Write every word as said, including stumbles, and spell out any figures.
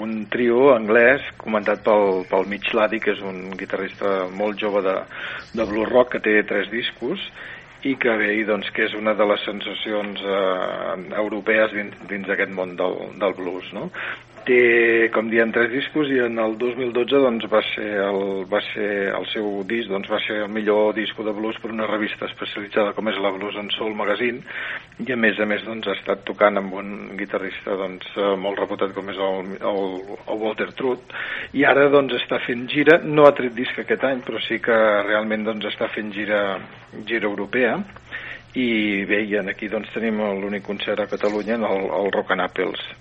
Un trio anglès comandat pel, pel Mitch Laddie, que és un guitarrista molt jove de, de blues rock, que té tres discos i que bé, doncs, que és una de les sensacions eh, europees dins, dins d'aquest món del, del blues, no? Té, com diem, tres discos i en el dos mil dotze doncs, va, ser el, va ser el seu disc doncs, va ser el millor disco de blues per una revista especialitzada com és la Blues and Soul Magazine, i a més a més doncs, ha estat tocant amb un guitarrista doncs, molt reputat com és el, el, el Walter Trout, i ara doncs, està fent gira, no ha tret disc aquest any, però sí que realment doncs, està fent gira, gira europea. I bé, i aquí doncs, tenim l'únic concert a Catalunya, el, el Rock and Apples.